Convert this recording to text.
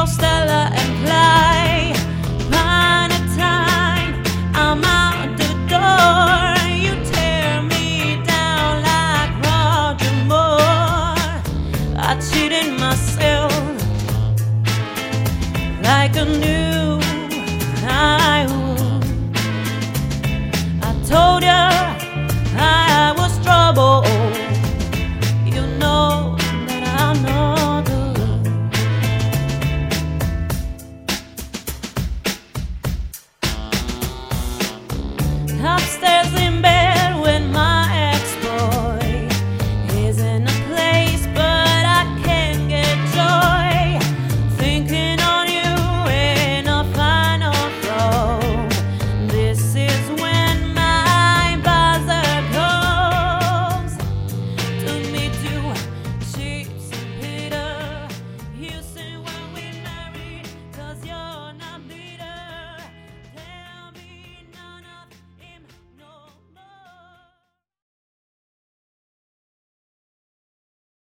Stella and play. Upon a time, I'm out the door. You tear me down like Roger Moore. I cheated myself like I knew I would. I told you